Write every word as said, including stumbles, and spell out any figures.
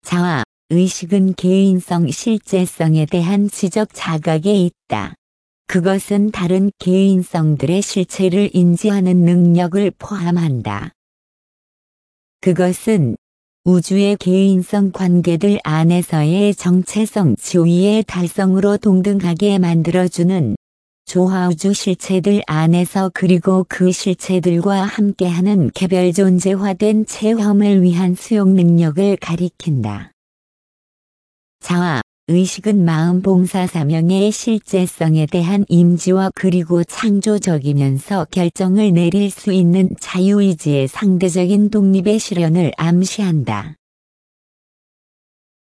자아, 의식은 개인성 실제성에 대한 지적 자각에 있다. 그것은 다른 개인성들의 실체를 인지하는 능력을 포함한다. 그것은 우주의 개인성 관계들 안에서의 정체성 지위의 달성으로 동등하게 만들어주는 조화우주 실체들 안에서 그리고 그 실체들과 함께하는 개별 존재화된 체험을 위한 수용 능력을 가리킨다. 자아, 의식은 마음 봉사 사명의 실제성에 대한 임지와 그리고 창조적이면서 결정을 내릴 수 있는 자유의지의 상대적인 독립의 실현을 암시한다.